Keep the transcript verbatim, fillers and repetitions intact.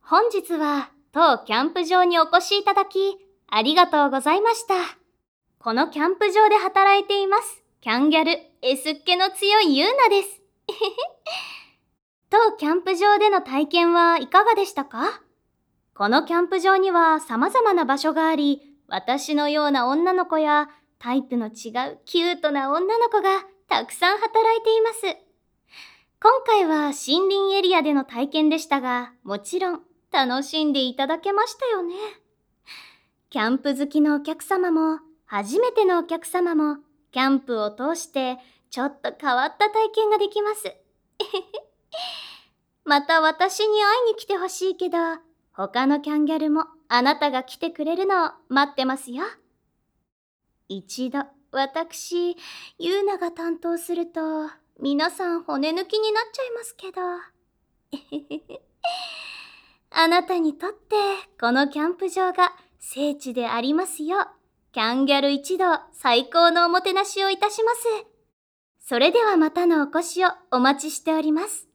本日は当キャンプ場にお越しいただき、ありがとうございました。このキャンプ場で働いています、キャンギャル S っ気の強いユーナです。当キャンプ場での体験はいかがでしたか？このキャンプ場には様々な場所があり、私のような女の子やタイプの違うキュートな女の子がたくさん働いています。今回は森林エリアでの体験でしたが、もちろん楽しんでいただけましたよね。キャンプ好きのお客様も、初めてのお客様も、キャンプを通してちょっと変わった体験ができます。また私に会いに来てほしいけど、他のキャンギャルもあなたが来てくれるのを待ってますよ。一度私、ユーナが担当すると、皆さん骨抜きになっちゃいますけど。あなたにとってこのキャンプ場が聖地でありますよう、キャンギャル一同最高のおもてなしをいたします。それではまたのお越しをお待ちしております。